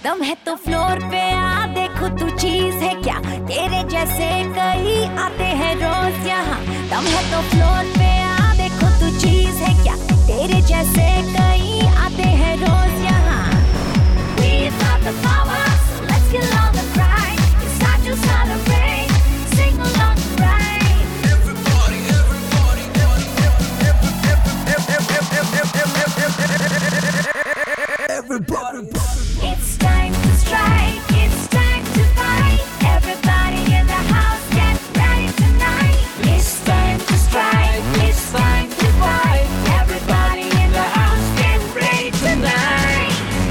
दम है तो फ्लोर पे आ, देखो तू चीज है क्या, तेरे जैसे कई आते हैं रोज यहाँ। दम है तो फ्लोर पे आ, देखो तू चीज है क्या, तेरे जैसे कई आते हैं रोज यहाँ। We've got the power, so let's get along and right. It's time to celebrate, sing along and right. Everybody, everybody, everybody. It's time to strike, it's time to fight. Everybody in the house, get ready tonight. It's time to strike, it's time to fight. Everybody in the house, get ready tonight.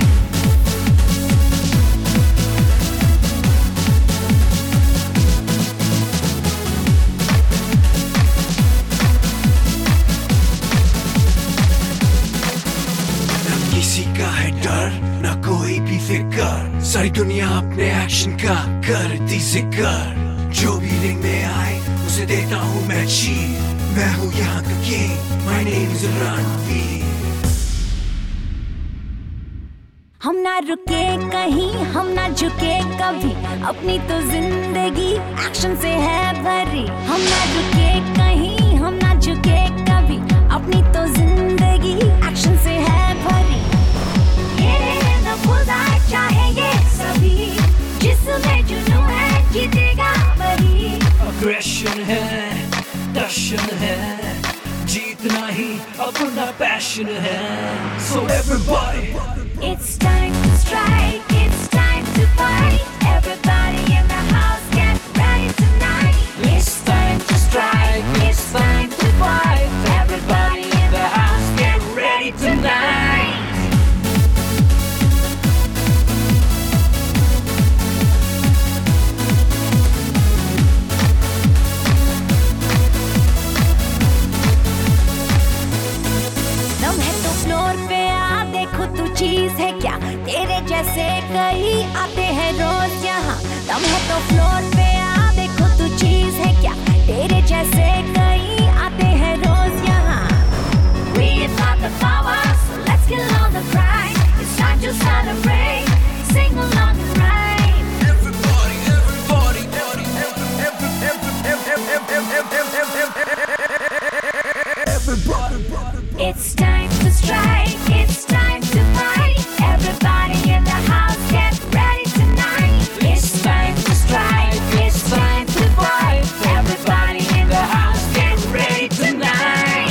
ना किसी का है डर, ना कोई भी फिक्र, सारी दुनिया अपने एक्शन का करती जिक्र। जो भी रिंग में आए उसे देता हूँ मैं चीर, मैं हूँ यहाँ का king, my name is Ranveer. हम ना रुके कहीं, हम ना झुके कभी, अपनी तो जिंदगी एक्शन से है भरी। हम ना रुके कहीं, हम ना झुके कभी, अपनी तो जिंदगी एक्शन से है भरी। ये न खुदा चाहे ये सभी, जिसमें जुनून है जीतेगा वही। अग्रेशन है, दर्शन है, जीतना ही अपना पैशन है। So everybody, It's time to strike, it's time to fight. Everybody in the house, get ready tonight. It's time to strike, it's time to fight. Everybody in the house, get ready tonight. दम है तो floor पे आ, देखो तू चीज है क्या, तेरे जैसे कई आते हैं रोज यहाँ। दम है तो फ्लोर पे आ, देखो तू चीज है क्या, तेरे जैसे कई आते हैं रोज यहाँ। We've got the power, so let's get along and right. It's time to celebrate, sing along and right. everybody, everybody, everybody. It's time to strike, it's time to fight. Everybody in the house, get ready tonight. It's time to strike, it's time to fight. Everybody in the house, get ready tonight.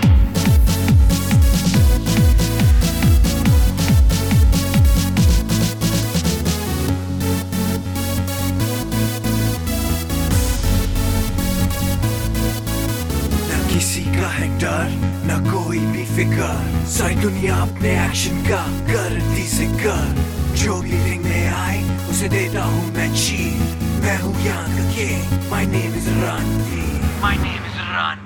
ना किसी का है डर, ना कोई भी फिक्र, सारी दुनिया अपने एक्शन का करती जिक्र। जो भी रिंग में आए उसे देता हूँ मैं चीर, मैं हूँ यहाँ का king, my name is Ranveer, my name is Ranveer.